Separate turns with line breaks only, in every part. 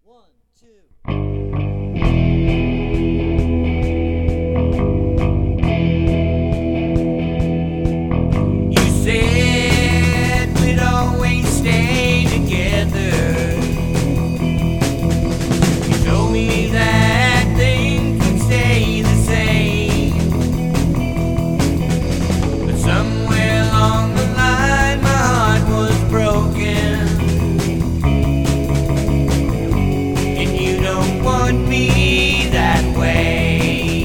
One, two.
You said we'd always stay together. You told me that things would stay the same. But somewhere along the line my heart was broken. And you don't want me that way.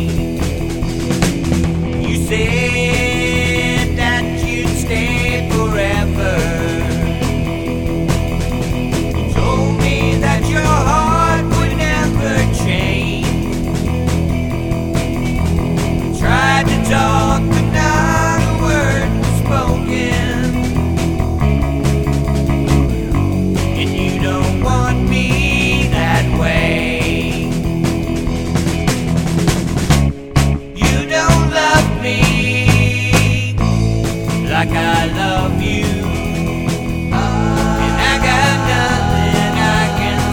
You said that you'd stay forever. You told me that your heart would never change. Tried to talk, but not a word was spoken. And you don't want me that way. You don't love me like I love you. And I got nothing I can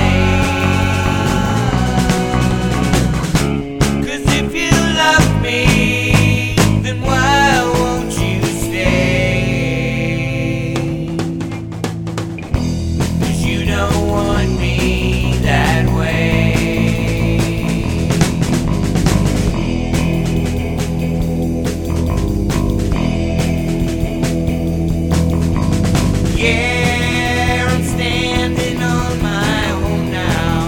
say. 'Cause if you love me, then why won't you stay? 'Cause you don't want me that way. Yeah, I'm standing on my own now.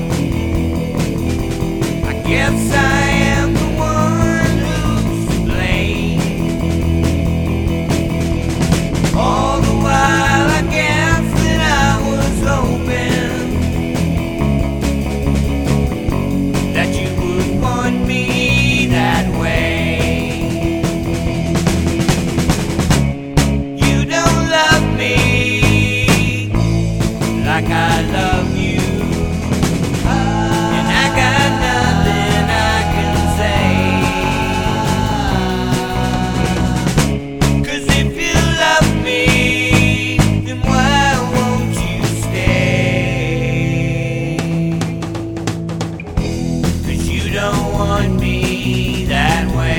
I guess I am the one who's to blame. All the while I guess that I was hoping that you would want me that way. You don't love me like I love you. And I got nothing I can say. 'Cause if you love me, then why won't you stay? 'Cause you don't want me that way.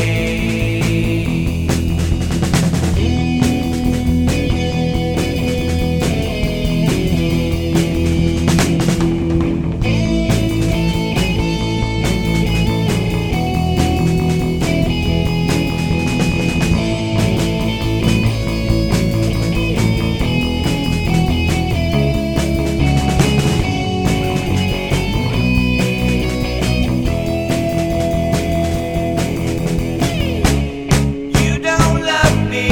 You don't love me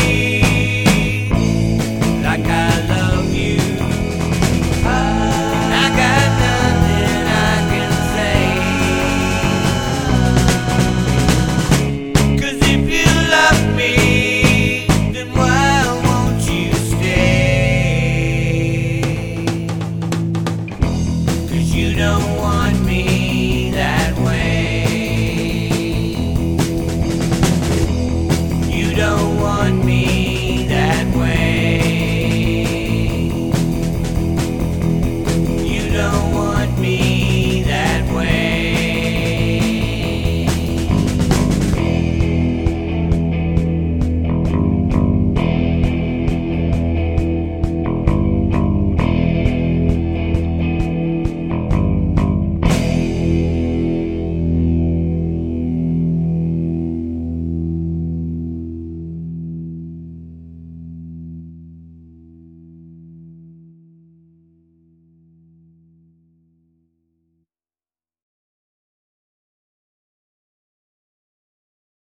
like I love you. And I got nothing I can say. 'Cause if you love me, then why won't you stay? 'Cause you don't